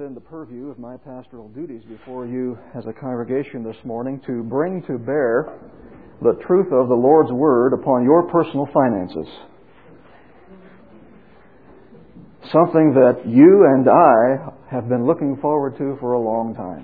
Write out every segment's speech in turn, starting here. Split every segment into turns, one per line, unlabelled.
within the purview of my pastoral duties before you as a congregation this morning to bring to bear the truth of the Lord's Word upon your personal finances. Something that you and I have been looking forward to for a long time.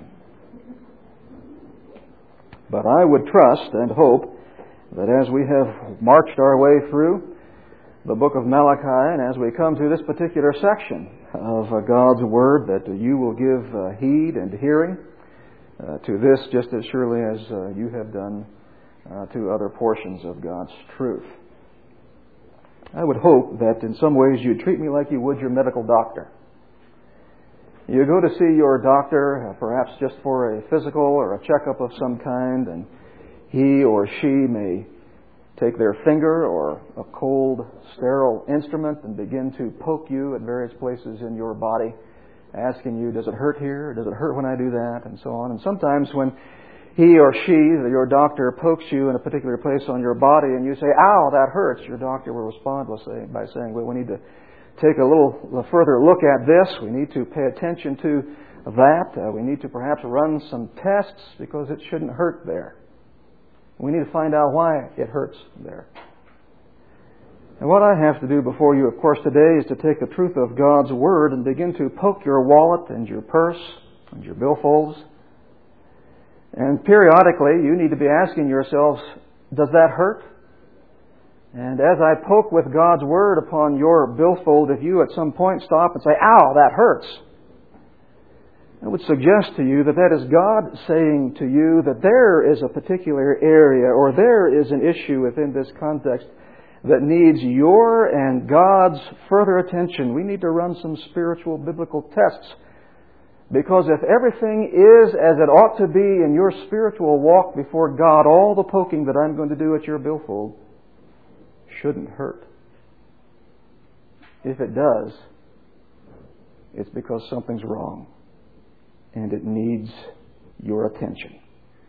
But I would trust and hope that as we have marched our way through the book of Malachi, and as we come to this particular section of God's Word, that you will give heed and hearing to this just as surely as you have done to other portions of God's truth. I would hope that in some ways you'd treat me like you would your medical doctor. You go to see your doctor, perhaps just for a physical or a checkup of some kind, and he or she may take their finger or a cold, sterile instrument and begin to poke you at various places in your body, asking you, does it hurt here? Does it hurt when I do that? And so on. And sometimes when he or she, your doctor, pokes you in a particular place on your body and you say, ow, that hurts, your doctor will respond by saying, well, we need to take a little further look at this. We need to pay attention to that. We need to perhaps run some tests because it shouldn't hurt there. We need to find out why it hurts there. And what I have to do before you, of course, today is to take the truth of God's Word and begin to poke your wallet and your purse and your billfolds. And periodically, you need to be asking yourselves, does that hurt? And as I poke with God's Word upon your billfold, if you at some point stop and say, ow, that hurts, I would suggest to you that that is God saying to you that there is a particular area or there is an issue within this context that needs your and God's further attention. We need to run some spiritual biblical tests, because if everything is as it ought to be in your spiritual walk before God, all the poking that I'm going to do at your billfold shouldn't hurt. If it does, it's because something's wrong. And it needs your attention.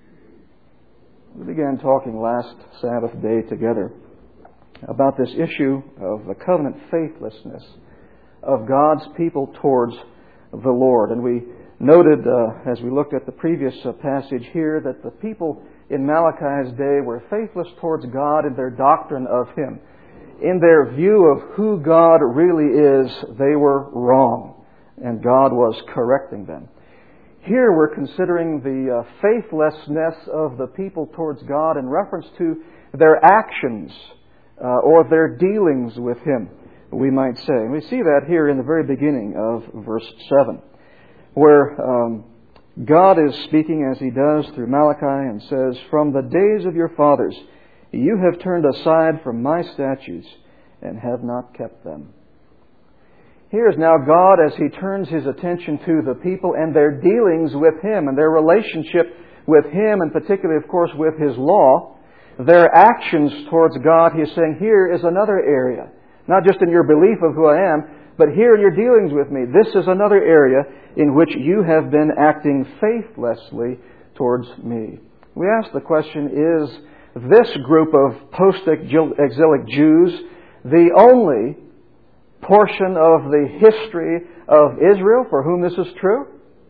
We began talking last Sabbath day together about this issue of the covenant faithlessness of God's people towards the Lord. And we noted, as we looked at the previous passage here, that the people in Malachi's day were faithless towards God in their doctrine of Him. In their view of who God really is, they were wrong, and God was correcting them. Here we're considering the faithlessness of the people towards God in reference to their actions or their dealings with Him, we might say. And we see that here in the very beginning of verse 7, where God is speaking as He does through Malachi and says, from the days of your fathers you have turned aside from my statutes and have not kept them. Here's now God as He turns His attention to the people and their dealings with Him and their relationship with Him, and particularly, of course, with His law, their actions towards God. He's saying, here is another area. Not just in your belief of who I am, but here in your dealings with me. This is another area in which you have been acting faithlessly towards me. We ask the question, is this group of post-exilic Jews the only portion of the history of Israel for whom this is true?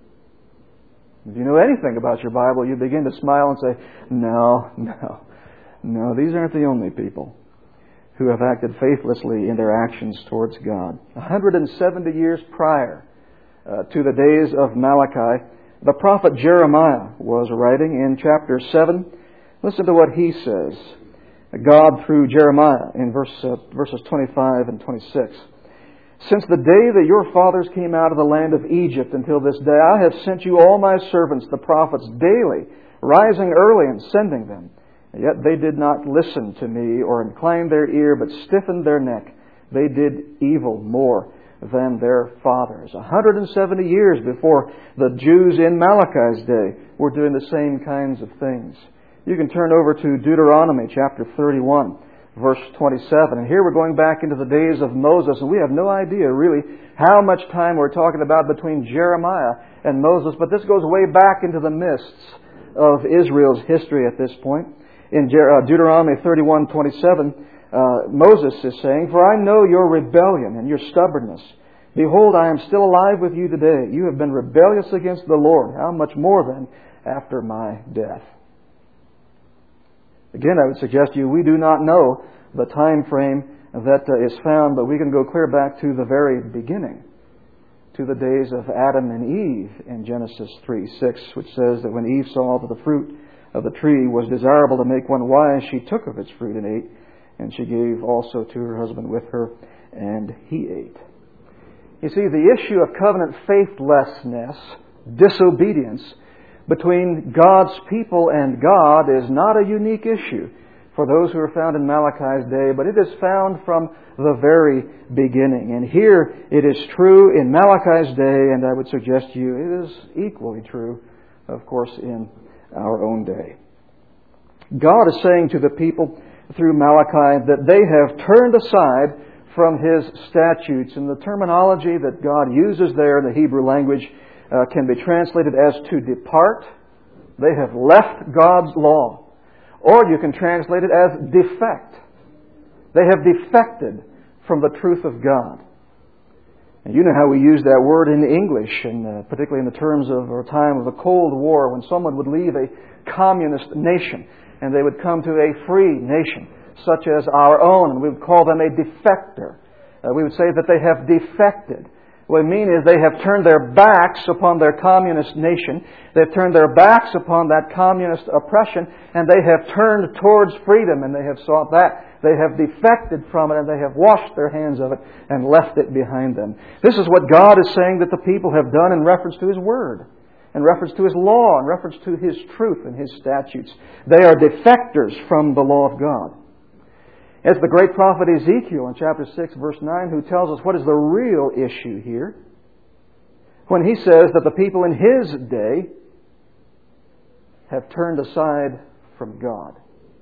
If you know anything about your Bible, you begin to smile and say, no, these aren't the only people who have acted faithlessly in their actions towards God. 170 years prior to the days of Malachi, the prophet Jeremiah was writing in chapter 7. Listen to what he says. God through Jeremiah in verses 25 and 26. Since the day that your fathers came out of the land of Egypt until this day, I have sent you all my servants, the prophets, daily, rising early and sending them. Yet they did not listen to me or incline their ear, but stiffened their neck. They did evil more than their fathers. 170 years before the Jews in Malachi's day were doing the same kinds of things. You can turn over to Deuteronomy chapter 31. Verse 27. And here we're going back into the days of Moses, and we have no idea really how much time we're talking about between Jeremiah and Moses, but this goes way back into the mists of Israel's history at this point. In Deuteronomy 31:27, Moses is saying, for I know your rebellion and your stubbornness, Behold, I am still alive with you today. You have been rebellious against the Lord. How much more then after my death? Again, I would suggest to you, we do not know the time frame that is found, but we can go clear back to the very beginning, to the days of Adam and Eve in Genesis 3:6, which says that when Eve saw that the fruit of the tree was desirable to make one wise, she took of its fruit and ate, and she gave also to her husband with her, and he ate. You see, the issue of covenant faithlessness, disobedience, between God's people and God is not a unique issue for those who are found in Malachi's day, but it is found from the very beginning. And here it is true in Malachi's day, and I would suggest to you it is equally true, of course, in our own day. God is saying to the people through Malachi that they have turned aside from His statutes. And the terminology that God uses there in the Hebrew language can be translated as to depart. They have left God's law. Or you can translate it as defect. They have defected from the truth of God. And you know how we use that word in English, and particularly in the terms of our time of the Cold War, when someone would leave a communist nation and they would come to a free nation, such as our own, and we would call them a defector. We would say that they have defected. What I mean is they have turned their backs upon their communist nation. They've turned their backs upon that communist oppression, and they have turned towards freedom, and they have sought that. They have defected from it, and they have washed their hands of it and left it behind them. This is what God is saying that the people have done in reference to His Word, in reference to His law, in reference to His truth and His statutes. They are defectors from the law of God. It's the great prophet Ezekiel in chapter 6, verse 9, who tells us what is the real issue here, when he says that the people in his day have turned aside from God.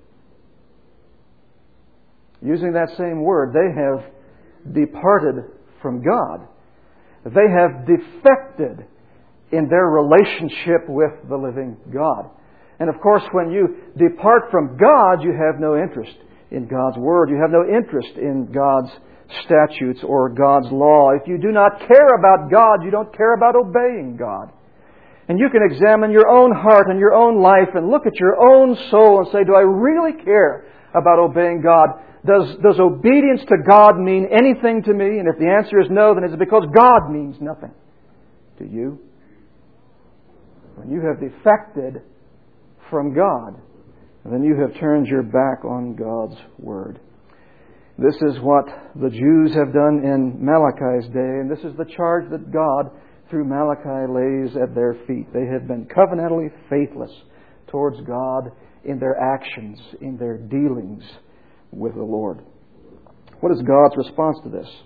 Using that same word, they have departed from God. They have defected in their relationship with the living God. And of course, when you depart from God, you have no interest in God's Word. You have no interest in God's statutes or God's law. If you do not care about God, you don't care about obeying God. And you can examine your own heart and your own life and look at your own soul and say, do I really care about obeying God? Does obedience to God mean anything to me? And if the answer is no, then it's because God means nothing to you. When you have defected from God, then you have turned your back on God's Word. This is what the Jews have done in Malachi's day, and this is the charge that God, through Malachi, lays at their feet. They have been covenantally faithless towards God in their actions, in their dealings with the Lord. What is God's response to this?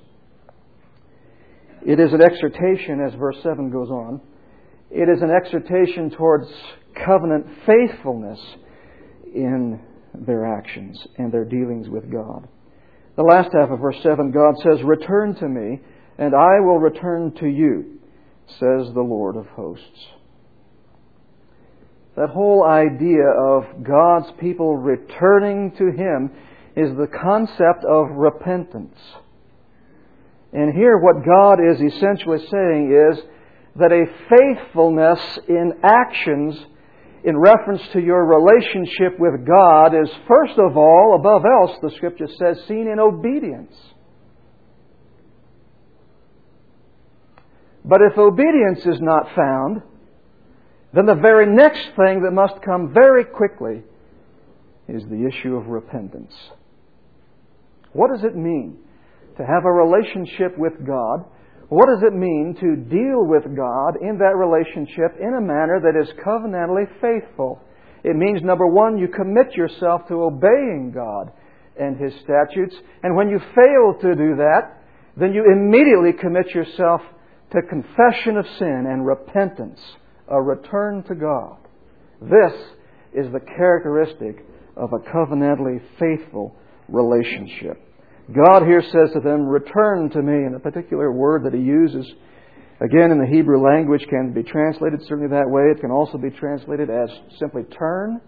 It is an exhortation, as verse 7 goes on. It is an exhortation towards covenant faithfulness in their actions and their dealings with God. The last half of verse 7, God says, return to me, and I will return to you, says the Lord of hosts. That whole idea of God's people returning to Him is the concept of repentance. And here what God is essentially saying is that a faithfulness in actions in reference to your relationship with God is, first of all, above else, the Scripture says, seen in obedience. But if obedience is not found, then the very next thing that must come very quickly is the issue of repentance. What does it mean to have a relationship with God? What does it mean to deal with God in that relationship in a manner that is covenantally faithful? It means, number one, you commit yourself to obeying God and His statutes. And when you fail to do that, then you immediately commit yourself to confession of sin and repentance, a return to God. This is the characteristic of a covenantally faithful relationship. God here says to them, return to me. And the particular word that He uses, again in the Hebrew language, can be translated certainly that way. It can also be translated as simply turn.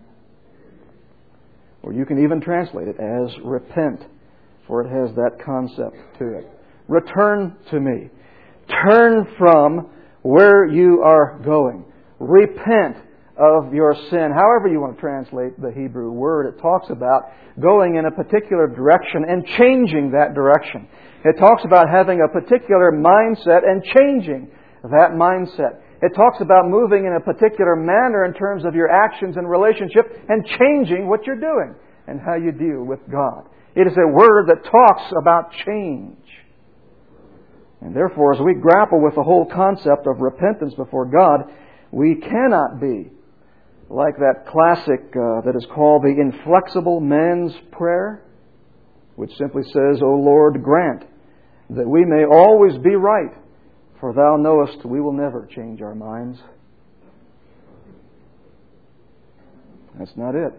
Or you can even translate it as repent, for it has that concept to it. Return to me. Turn from where you are going. Repent of your sin. However you want to translate the Hebrew word, it talks about going in a particular direction and changing that direction. It talks about having a particular mindset and changing that mindset. It talks about moving in a particular manner in terms of your actions and relationship and changing what you're doing and how you deal with God. It is a word that talks about change. And therefore, as we grapple with the whole concept of repentance before God, we cannot be like that classic that is called the inflexible man's prayer, which simply says, O Lord, grant that we may always be right, for Thou knowest we will never change our minds. That's not it.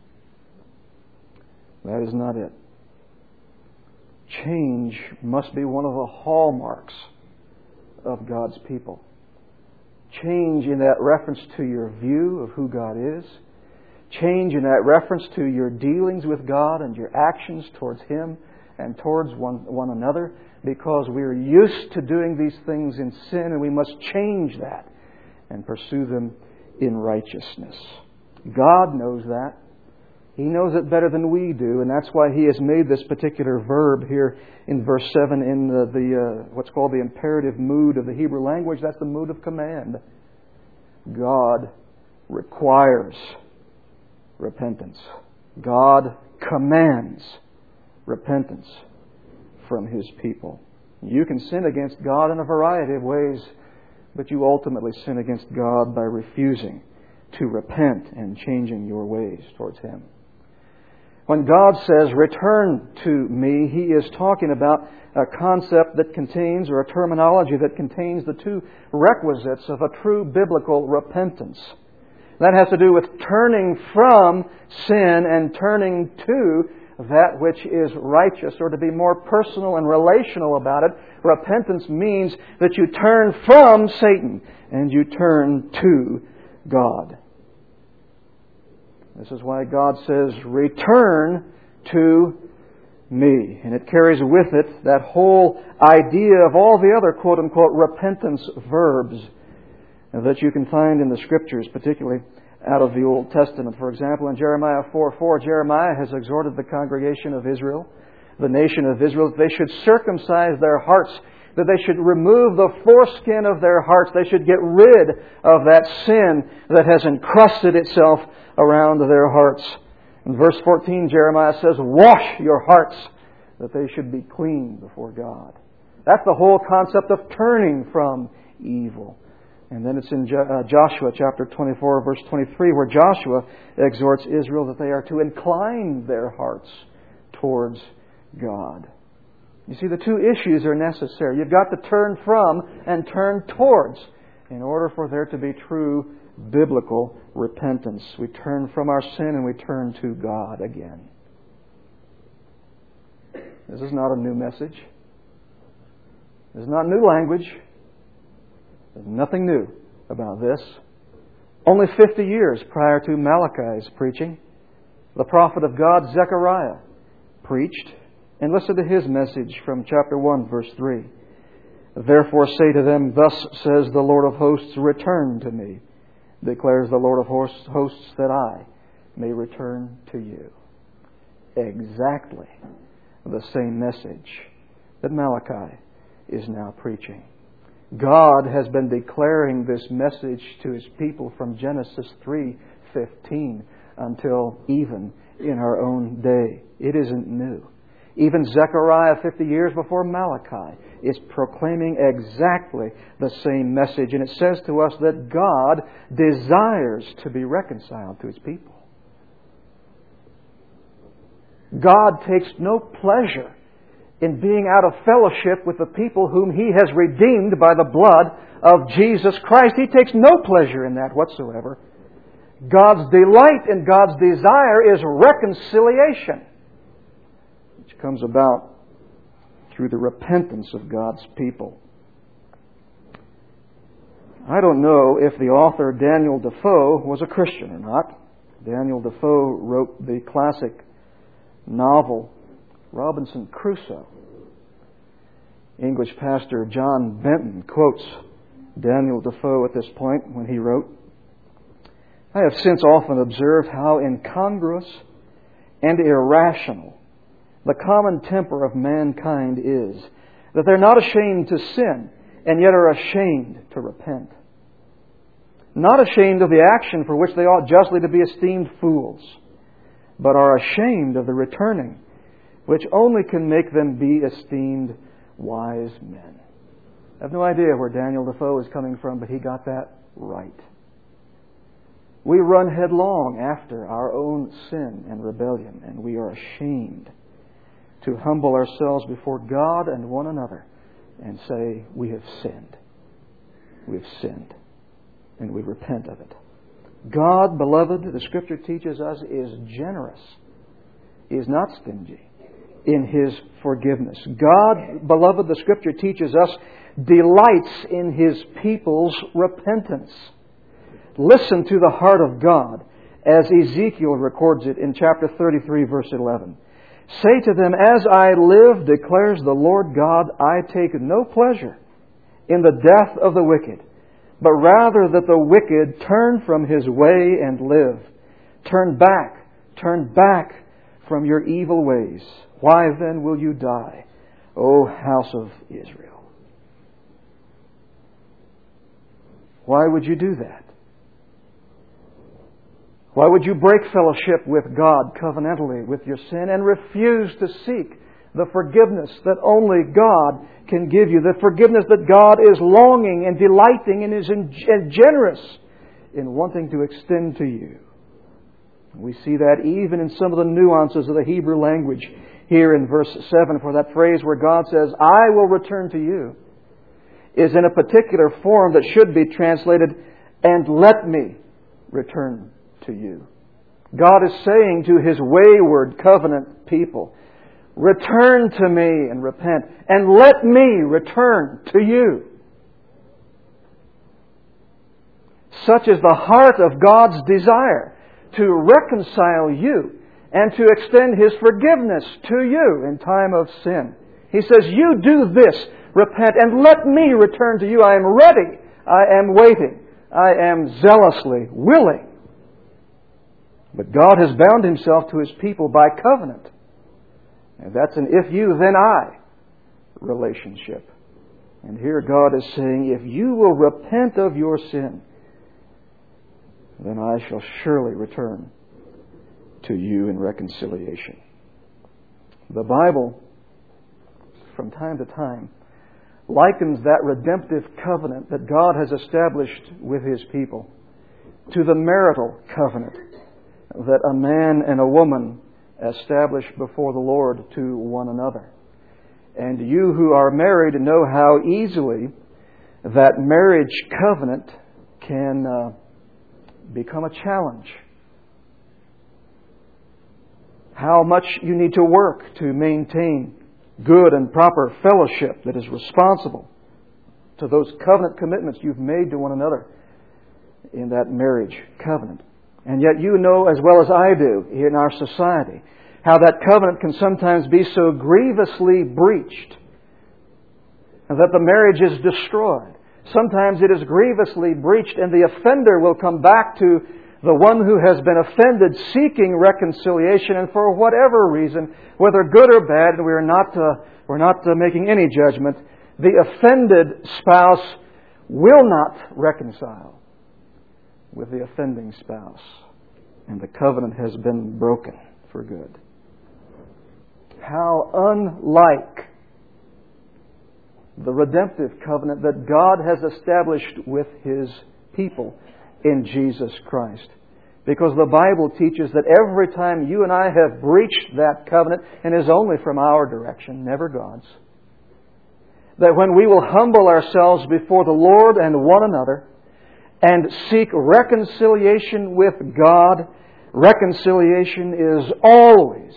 That is not it. Change must be one of the hallmarks of God's people. Change in that reference to your view of who God is. Change in that reference to your dealings with God and your actions towards Him and towards one another, because we're used to doing these things in sin, and we must change that and pursue them in righteousness. God knows that. He knows it better than we do, and that's why He has made this particular verb here in verse 7 in the what's called the imperative mood of the Hebrew language. That's the mood of command. God requires repentance. God commands repentance from His people. You can sin against God in a variety of ways, but you ultimately sin against God by refusing to repent and changing your ways towards Him. When God says, return to me, He is talking about a concept that contains, or a terminology that contains, the two requisites of a true biblical repentance. That has to do with turning from sin and turning to that which is righteous, or to be more personal and relational about it. Repentance means that you turn from Satan and you turn to God. This is why God says, return to me. And it carries with it that whole idea of all the other quote-unquote repentance verbs that you can find in the Scriptures, particularly out of the Old Testament. For example, in Jeremiah 4:4, Jeremiah has exhorted the congregation of Israel, the nation of Israel, that they should circumcise their hearts, that they should remove the foreskin of their hearts. They should get rid of that sin that has encrusted itself around their hearts. In verse 14, Jeremiah says, wash your hearts, that they should be clean before God. That's the whole concept of turning from evil. And then it's in Joshua chapter 24, verse 23, where Joshua exhorts Israel that they are to incline their hearts towards God. You see, the two issues are necessary. You've got to turn from and turn towards in order for there to be true biblical repentance. We turn from our sin and we turn to God again. This is not a new message. This is not new language. There's nothing new about this. Only 50 years prior to Malachi's preaching, the prophet of God, Zechariah, preached. And listen to his message from chapter 1, verse 3. Therefore say to them, thus says the Lord of hosts, return to me, declares the Lord of hosts, that I may return to you. Exactly the same message that Malachi is now preaching. God has been declaring this message to His people from Genesis 3:15 until even in our own day. It isn't new. Even Zechariah, 50 years before Malachi, is proclaiming exactly the same message. And it says to us that God desires to be reconciled to His people. God takes no pleasure in being out of fellowship with the people whom He has redeemed by the blood of Jesus Christ. He takes no pleasure in that whatsoever. God's delight and God's desire is reconciliation, which comes about through the repentance of God's people. I don't know if the author Daniel Defoe was a Christian or not. Daniel Defoe wrote the classic novel Robinson Crusoe. English pastor John Benton quotes Daniel Defoe at this point when he wrote, "I have since often observed how incongruous and irrational the common temper of mankind is, that they're not ashamed to sin and yet are ashamed to repent. Not ashamed of the action for which they ought justly to be esteemed fools, but are ashamed of the returning, which only can make them be esteemed wise men." I have no idea where Daniel Defoe is coming from, but he got that right. We run headlong after our own sin and rebellion, and we are ashamed to humble ourselves before God and one another and say, we have sinned. We have sinned, and we repent of it. God, beloved, the Scripture teaches us, is generous. He is not stingy in His forgiveness. God, beloved, the Scripture teaches us, delights in His people's repentance. Listen to the heart of God as Ezekiel records it in chapter 33, verse 11. "Say to them, as I live, declares the Lord God, I take no pleasure in the death of the wicked, but rather that the wicked turn from his way and live. Turn back from your evil ways. Why then will you die, O house of Israel?" Why would you do that? Why would you break fellowship with God covenantally with your sin and refuse to seek the forgiveness that only God can give you? The forgiveness that God is longing and delighting and is generous in wanting to extend to you. We see that even in some of the nuances of the Hebrew language here in verse 7, for that phrase where God says, "I will return to you," is in a particular form that should be translated, "and let me return to you." God is saying to His wayward covenant people, return to me and repent, and let me return to you. Such is the heart of God's desire, to reconcile you and to extend His forgiveness to you in time of sin. He says, you do this, repent, and let me return to you. I am ready. I am waiting. I am zealously willing. But God has bound Himself to His people by covenant. And that's an if you, then I relationship. And here God is saying, if you will repent of your sin, then I shall surely return to you in reconciliation. The Bible, from time to time, likens that redemptive covenant that God has established with His people to the marital covenant that a man and a woman establish before the Lord to one another. And you who are married know how easily that marriage covenant can become a challenge. How much you need to work to maintain good and proper fellowship that is responsible to those covenant commitments you've made to one another in that marriage covenant. And yet you know as well as I do in our society how that covenant can sometimes be so grievously breached that the marriage is destroyed. Sometimes it is grievously breached and the offender will come back to the one who has been offended seeking reconciliation, and for whatever reason, whether good or bad, and we're not making any judgment, the offended spouse will not reconcile with the offending spouse, and the covenant has been broken for good. How unlike the redemptive covenant that God has established with His people in Jesus Christ. Because the Bible teaches that every time you and I have breached that covenant, and is only from our direction, never God's, that when we will humble ourselves before the Lord and one another and seek reconciliation with God, reconciliation is always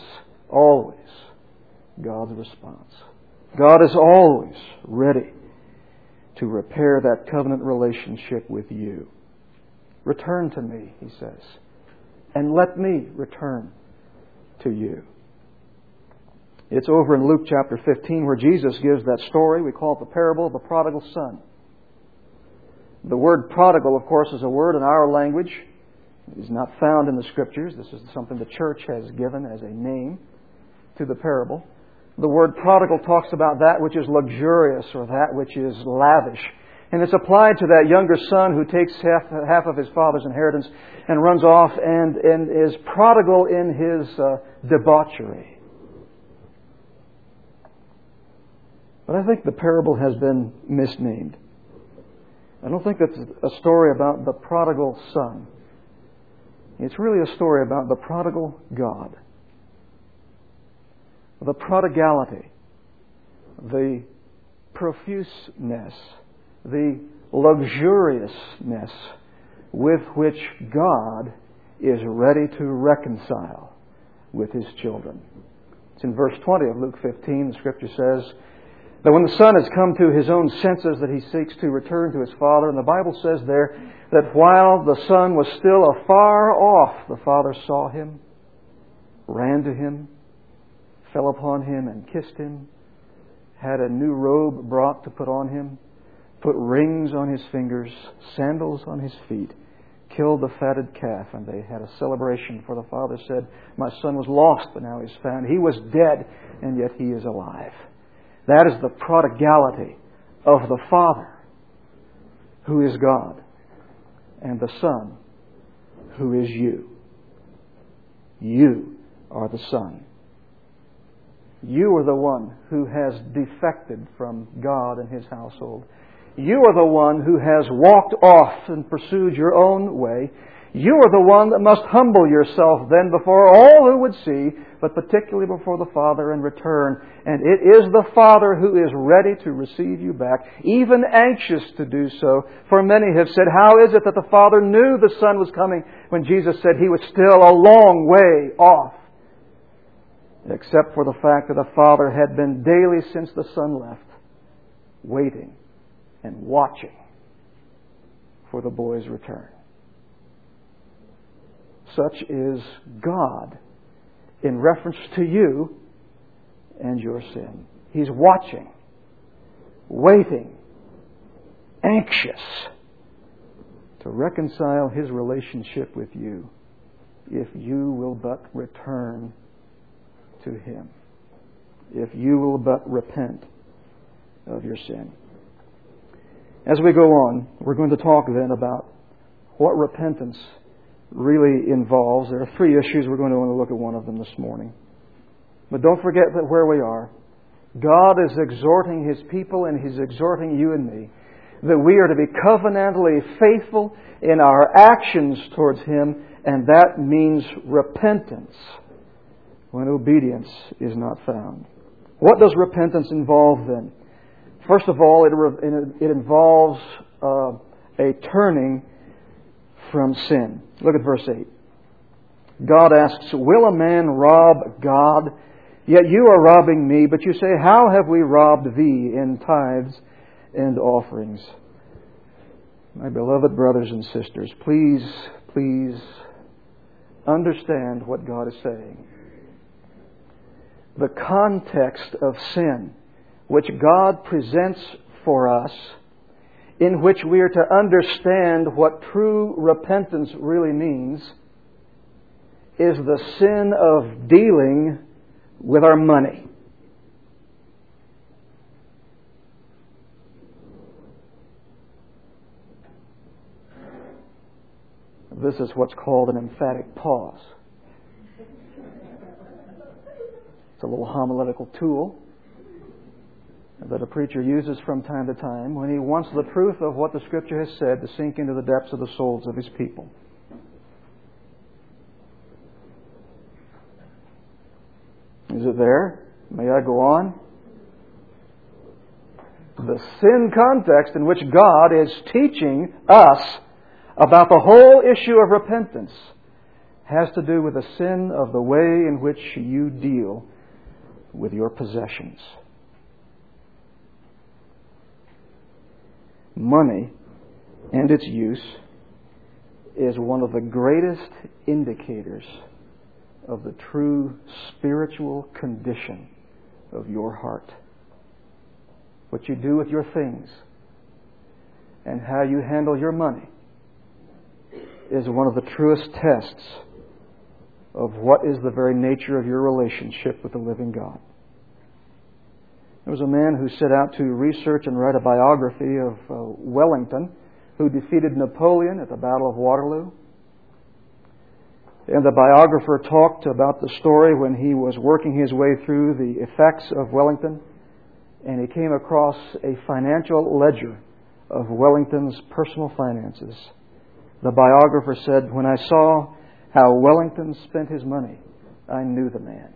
God's response. God is always ready to repair that covenant relationship with you. Return to me, He says, and let me return to you. It's over in Luke chapter 15 where Jesus gives that story. We call it the parable of the prodigal son. The word prodigal, of course, is a word in our language. It is not found in the Scriptures. This is something the church has given as a name to the parable. The word prodigal talks about that which is luxurious or that which is lavish. And it's applied to that younger son who takes half of his father's inheritance and runs off and is prodigal in his debauchery. But I think the parable has been misnamed. I don't think it's a story about the prodigal son. It's really a story about the prodigal God. The prodigality, the profuseness, the luxuriousness with which God is ready to reconcile with His children. It's in verse 20 of Luke 15, the Scripture says that when the son has come to his own senses, that he seeks to return to his father. And the Bible says there that while the son was still afar off, the father saw him, ran to him, fell upon him and kissed him, had a new robe brought to put on him, put rings on his fingers, sandals on his feet, killed the fatted calf, and they had a celebration. For the father said, "My son was lost, but now he's found. He was dead, and yet he is alive." That is the prodigality of the Father, who is God, and the Son, who is you. You are the Son. You are the one who has defected from God and His household. You are the one who has walked off and pursued your own way. You are the one that must humble yourself then before all who would see, but particularly before the Father, and return. And it is the Father who is ready to receive you back, even anxious to do so. For many have said, how is it that the Father knew the Son was coming when Jesus said He was still a long way off? Except for the fact that the Father had been daily since the Son left, waiting and watching for the boy's return. Such is God in reference to you and your sin. He's watching, waiting, anxious to reconcile His relationship with you if you will but return to Him, if you will but repent of your sin. As we go on, we're going to talk then about what repentance really involves. There are three issues. We're going to want to look at one of them this morning. But don't forget that where we are, God is exhorting His people, and He's exhorting you and me that we are to be covenantally faithful in our actions towards Him, and that means repentance when obedience is not found. What does repentance involve then? First of all, it involves a turning from sin. Look at verse 8. God asks, "Will a man rob God? Yet you are robbing me." But you say, "How have we robbed thee in tithes and offerings?" My beloved brothers and sisters, please understand what God is saying. The context of sin, which God presents for us, in which we are to understand what true repentance really means, is the sin of dealing with our money. This is what's called an emphatic pause. It's a little homiletical tool that a preacher uses from time to time when he wants the truth of what the Scripture has said to sink into the depths of the souls of his people. Is it there? May I go on? The sin context in which God is teaching us about the whole issue of repentance has to do with the sin of the way in which you deal with your possessions. Money and its use is one of the greatest indicators of the true spiritual condition of your heart. What you do with your things and how you handle your money is one of the truest tests of what is the very nature of your relationship with the living God. There was a man who set out to research and write a biography of Wellington, who defeated Napoleon at the Battle of Waterloo. And the biographer talked about the story when he was working his way through the effects of Wellington, and he came across a financial ledger of Wellington's personal finances. The biographer said, "When I saw how Wellington spent his money, I knew the man."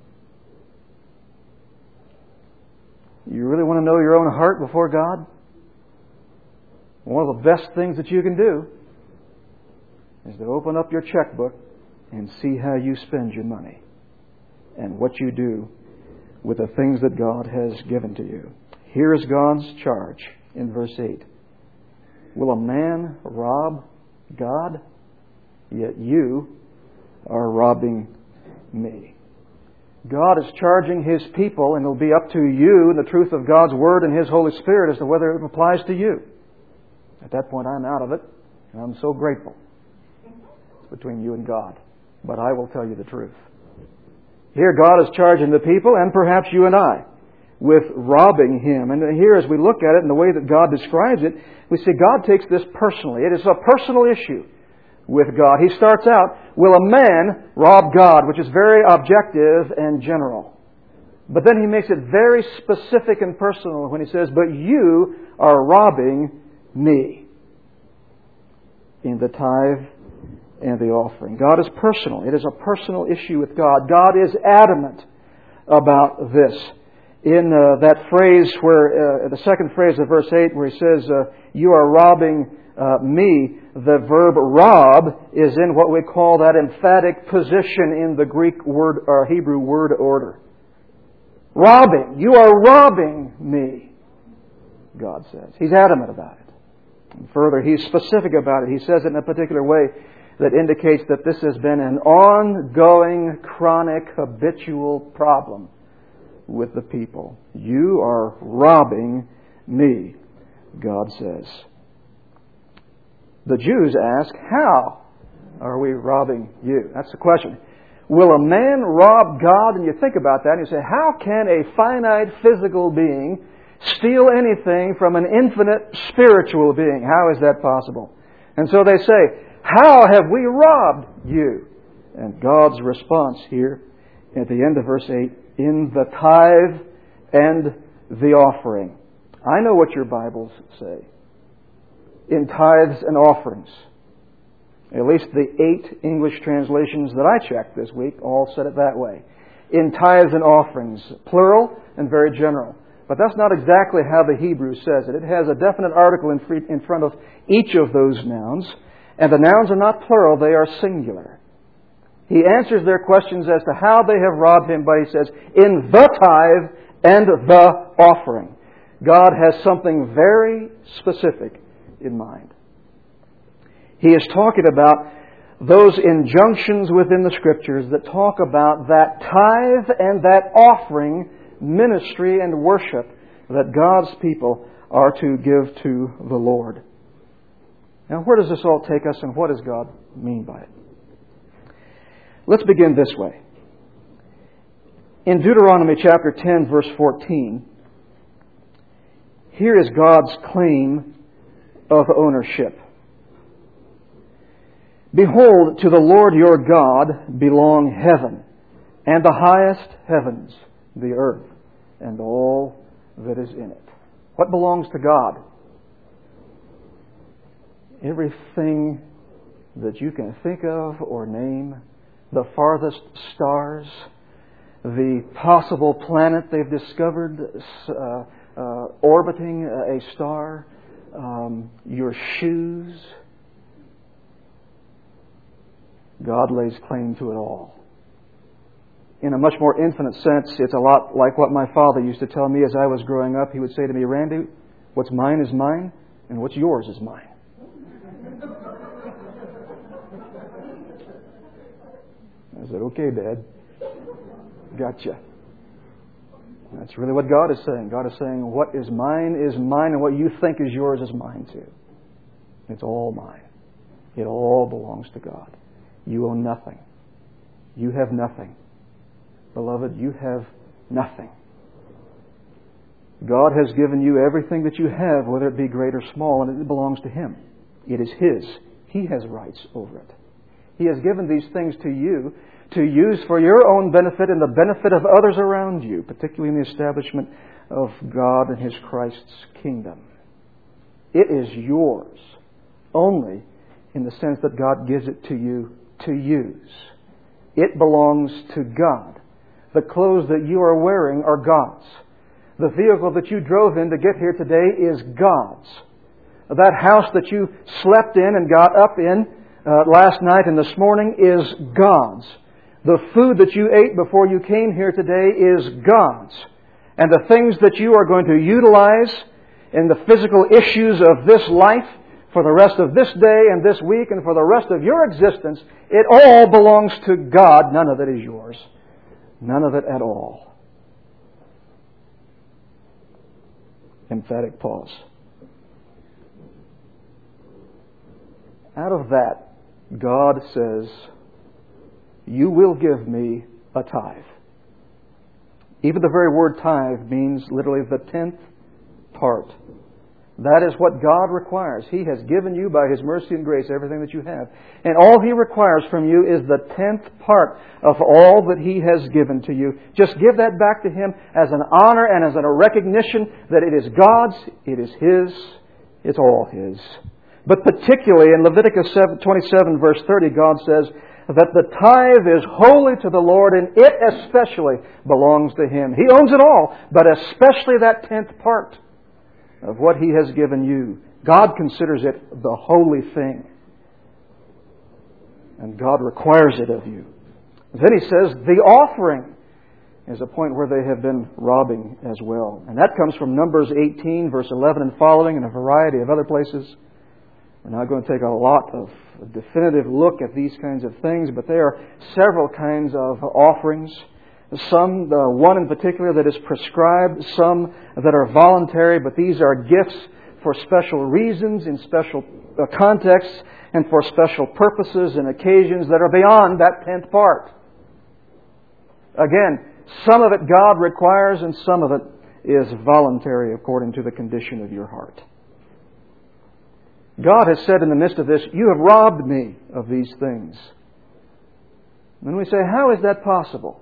You really want to know your own heart before God? One of the best things that you can do is to open up your checkbook and see how you spend your money and what you do with the things that God has given to you. Here is God's charge in verse 8. Will a man rob God? Yet you are robbing me. God is charging His people, and it'll be up to you in the truth of God's Word and His Holy Spirit as to whether it applies to you. At that point, I'm out of it, and I'm so grateful. It's between you and God. But I will tell you the truth. Here God is charging the people, and perhaps you and I, with robbing Him. And here, as we look at it in the way that God describes it, we see God takes this personally. It is a personal issue with God. He starts out, will a man rob God, which is very objective and general. But then He makes it very specific and personal when He says, but you are robbing me in the tithe and the offering. God is personal. It is a personal issue with God. God is adamant about this. In that phrase where, the second phrase of verse 8 where He says, you are robbing me, the verb rob is in what we call that emphatic position in the Greek word or Hebrew word order. Robbing. You are robbing me, God says. He's adamant about it. And further, He's specific about it. He says it in a particular way that indicates that this has been an ongoing, chronic, habitual problem with the people. You are robbing me, God says. The Jews ask, how are we robbing you? That's the question. Will a man rob God? And you think about that and you say, how can a finite physical being steal anything from an infinite spiritual being? How is that possible? And so they say, how have we robbed you? And God's response here at the end of verse 8, in the tithe and the offering. I know what your Bibles say. In tithes and offerings. At least the 8 English translations that I checked this week all said it that way. In tithes and offerings. Plural and very general. But that's not exactly how the Hebrew says it. It has a definite article in front of each of those nouns. And the nouns are not plural, they are singular. He answers their questions as to how they have robbed Him, but He says, in the tithe and the offering. God has something very specific in mind. He is talking about those injunctions within the Scriptures that talk about that tithe and that offering ministry and worship that God's people are to give to the Lord. Now, where does this all take us, and what does God mean by it? Let's begin this way. In Deuteronomy chapter 10, verse 14, here is God's claim of ownership. Behold, to the Lord your God belong heaven, and the highest heavens, the earth, and all that is in it. What belongs to God? Everything that you can think of or name, the farthest stars, the possible planet they've discovered orbiting a star, your shoes. God lays claim to it all. In a much more infinite sense, it's a lot like what my father used to tell me as I was growing up. He would say to me, Randy, what's mine is mine, and what's yours is mine. I said, okay, Dad. Gotcha. That's really what God is saying. God is saying, what is mine, and what you think is yours is mine too. It's all mine. It all belongs to God. You own nothing. You have nothing. Beloved, you have nothing. God has given you everything that you have, whether it be great or small, and it belongs to Him. It is His. He has rights over it. He has given these things to you to use for your own benefit and the benefit of others around you, particularly in the establishment of God and His Christ's kingdom. It is yours only in the sense that God gives it to you to use. It belongs to God. The clothes that you are wearing are God's. The vehicle that you drove in to get here today is God's. That house that you slept in and got up in last night and this morning is God's. The food that you ate before you came here today is God's. And the things that you are going to utilize in the physical issues of this life for the rest of this day and this week and for the rest of your existence, it all belongs to God. None of it is yours. None of it at all. Emphatic pause. Out of that, God says, you will give me a tithe. Even the very word tithe means literally the 10th part. That is what God requires. He has given you by His mercy and grace everything that you have. And all He requires from you is the 10th part of all that He has given to you. Just give that back to Him as an honor and as a recognition that it is God's, it is His, it's all His. But particularly in Leviticus 27 verse 30, God says that the tithe is holy to the Lord and it especially belongs to Him. He owns it all, but especially that 10th part of what He has given you. God considers it the holy thing. And God requires it of you. Then He says the offering is a point where they have been robbing as well. And that comes from Numbers 18, verse 11 and following, and a variety of other places. We're not going to take a lot of a definitive look at these kinds of things, but there are several kinds of offerings. Some, the one in particular that is prescribed, some that are voluntary, but these are gifts for special reasons, in special contexts, and for special purposes and occasions that are beyond that 10th part. Again, some of it God requires and some of it is voluntary according to the condition of your heart. God has said in the midst of this, you have robbed me of these things. And we say, how is that possible?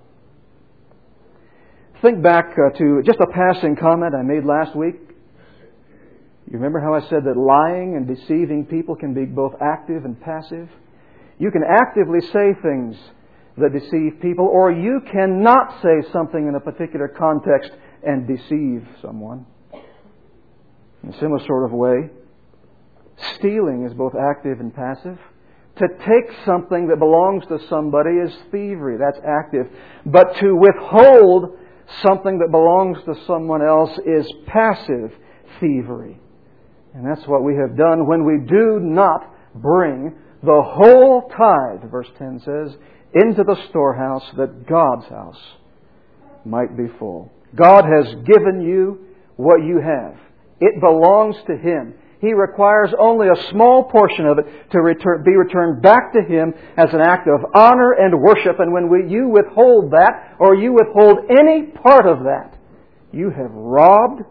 Think back to just a passing comment I made last week. You remember how I said that lying and deceiving people can be both active and passive? You can actively say things that deceive people, or you cannot say something in a particular context and deceive someone. In a similar sort of way, stealing is both active and passive. To take something that belongs to somebody is thievery. That's active. But to withhold something that belongs to someone else is passive thievery. And that's what we have done when we do not bring the whole tithe, verse 10 says, into the storehouse that God's house might be full. God has given you what you have. It belongs to Him. He requires only a small portion of it to be returned back to Him as an act of honor and worship. And when you withhold that, or you withhold any part of that, you have robbed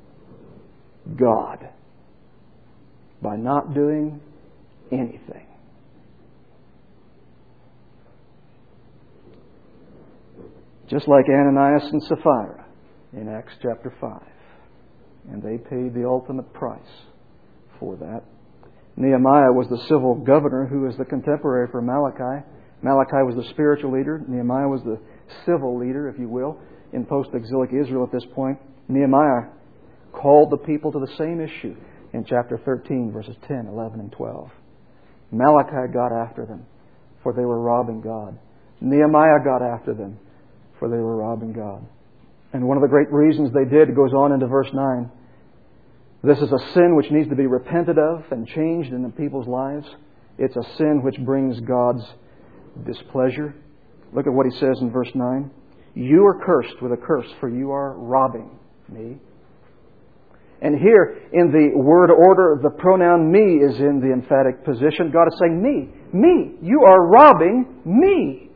God by not doing anything. Just like Ananias and Sapphira in Acts chapter 5. And they paid the ultimate price for that. Nehemiah was the civil governor who was the contemporary for Malachi. Malachi was the spiritual leader. Nehemiah was the civil leader, if you will, in post-exilic Israel at this point. Nehemiah called the people to the same issue in chapter 13, verses 10, 11, and 12. Malachi got after them, for they were robbing God. Nehemiah got after them, for they were robbing God. And one of the great reasons they did, it goes on into verse 9, this is a sin which needs to be repented of and changed in the people's lives. It's a sin which brings God's displeasure. Look at what he says in verse 9. You are cursed with a curse, for you are robbing me. And here, in the word order, the pronoun me is in the emphatic position. God is saying, me. You are robbing me.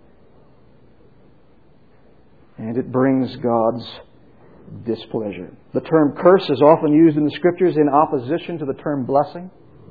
And it brings God's displeasure. The term curse is often used in the Scriptures in opposition to the term blessing.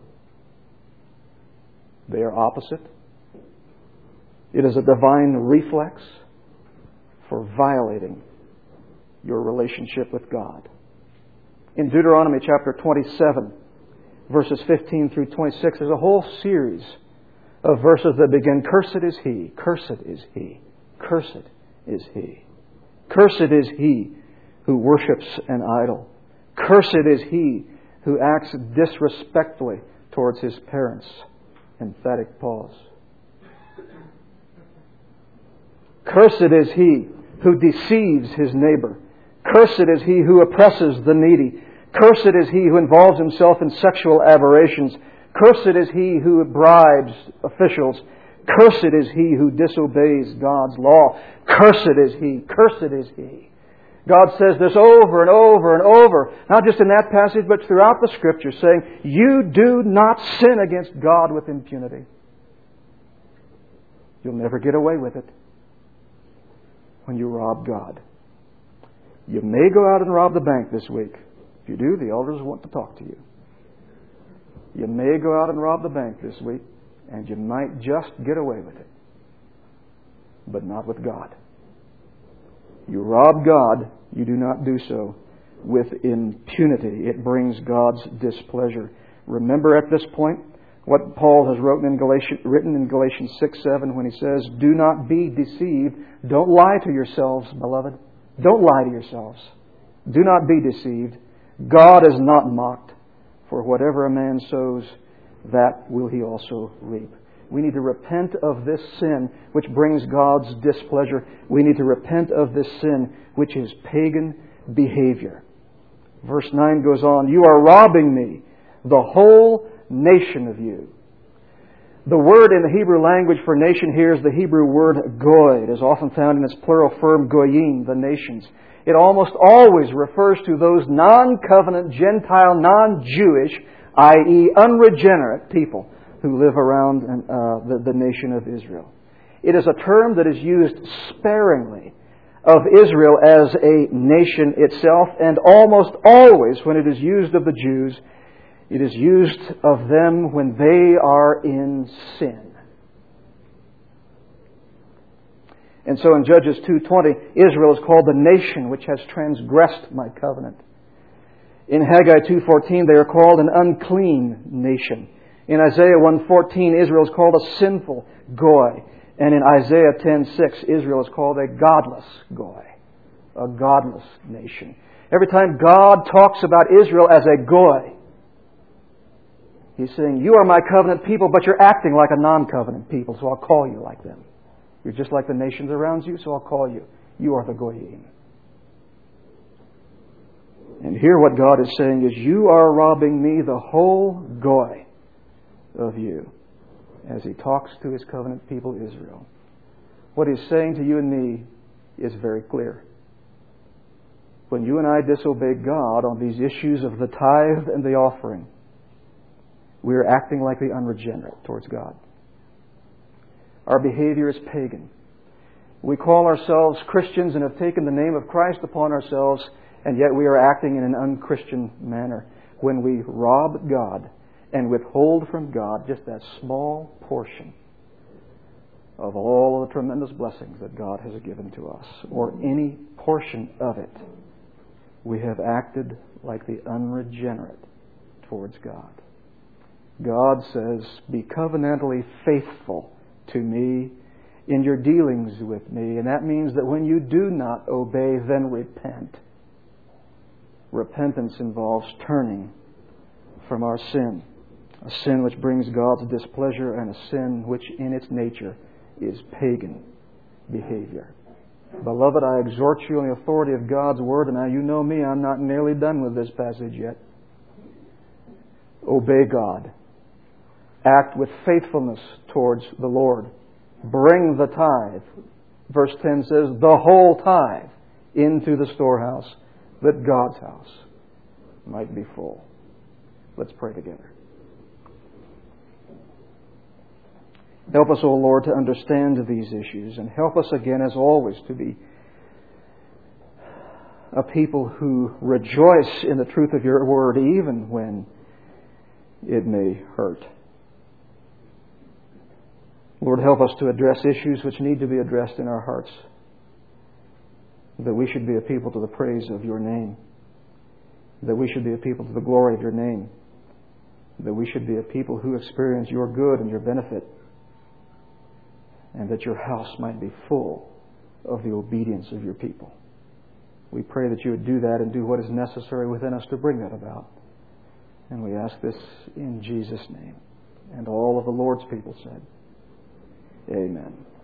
They are opposite. It is a divine reflex for violating your relationship with God. In Deuteronomy chapter 27, verses 15 through 26, there's a whole series of verses that begin, cursed is he, cursed is he, cursed is he. Cursed is he who worships an idol. Cursed is he who acts disrespectfully towards his parents. Emphatic pause. Cursed is he who deceives his neighbor. Cursed is he who oppresses the needy. Cursed is he who involves himself in sexual aberrations. Cursed is he who bribes officials. Cursed is he who disobeys God's law. Cursed is he. Cursed is he. God says this over and over and over, not just in that passage, but throughout the Scripture, saying, you do not sin against God with impunity. You'll never get away with it when you rob God. You may go out and rob the bank this week. If you do, the elders want to talk to you. You may go out and rob the bank this week, and you might just get away with it. But not with God. You rob God, you do not do so with impunity. It brings God's displeasure. Remember at this point what Paul has written in Galatians 6:7 when he says, do not be deceived. Don't lie to yourselves, beloved. Don't lie to yourselves. Do not be deceived. God is not mocked. For whatever a man sows, that will he also reap. We need to repent of this sin which brings God's displeasure. We need to repent of this sin which is pagan behavior. Verse 9 goes on, you are robbing me, the whole nation of you. The word in the Hebrew language for nation here is the Hebrew word goy. It is often found in its plural form, goyim, the nations. It almost always refers to those non-covenant, Gentile, non-Jewish, i.e. unregenerate people who live around the nation of Israel. It is a term that is used sparingly of Israel as a nation itself, and almost always when it is used of the Jews, it is used of them when they are in sin. And so in Judges 2:20, Israel is called the nation which has transgressed my covenant. In Haggai 2:14, they are called an unclean nation. In Isaiah 1:14, Israel is called a sinful goy. And in Isaiah 10:6, Israel is called a godless goy, a godless nation. Every time God talks about Israel as a goy, He's saying, you are my covenant people, but you're acting like a non-covenant people, so I'll call you like them. You're just like the nations around you, so I'll call you. You are the goyim. And here what God is saying is, you are robbing me, the whole goy of you, as He talks to His covenant people Israel. What He's saying to you and me is very clear. When you and I disobey God on these issues of the tithe and the offering, we are acting like the unregenerate towards God. Our behavior is pagan. We call ourselves Christians and have taken the name of Christ upon ourselves, and yet we are acting in an unchristian manner when we rob God and withhold from God just that small portion of all of the tremendous blessings that God has given to us, or any portion of it. We have acted like the unregenerate towards God. God says, be covenantally faithful to me in your dealings with me. And that means that when you do not obey, then repent. Repentance involves turning from our sin. A sin which brings God's displeasure, and a sin which in its nature is pagan behavior. Beloved, I exhort you on the authority of God's Word, and now you know me, I'm not nearly done with this passage yet. Obey God. Act with faithfulness towards the Lord. Bring the tithe. verse 10 says, the whole tithe into the storehouse, that God's house might be full. Let's pray together. Help us, O Lord, to understand these issues, and help us again, as always, to be a people who rejoice in the truth of your word, even when it may hurt. Lord, help us to address issues which need to be addressed in our hearts, that we should be a people to the praise of your name, that we should be a people to the glory of your name, that we should be a people who experience your good and your benefit, and that your house might be full of the obedience of your people. We pray that you would do that and do what is necessary within us to bring that about. And we ask this in Jesus' name. And all of the Lord's people said, Amen.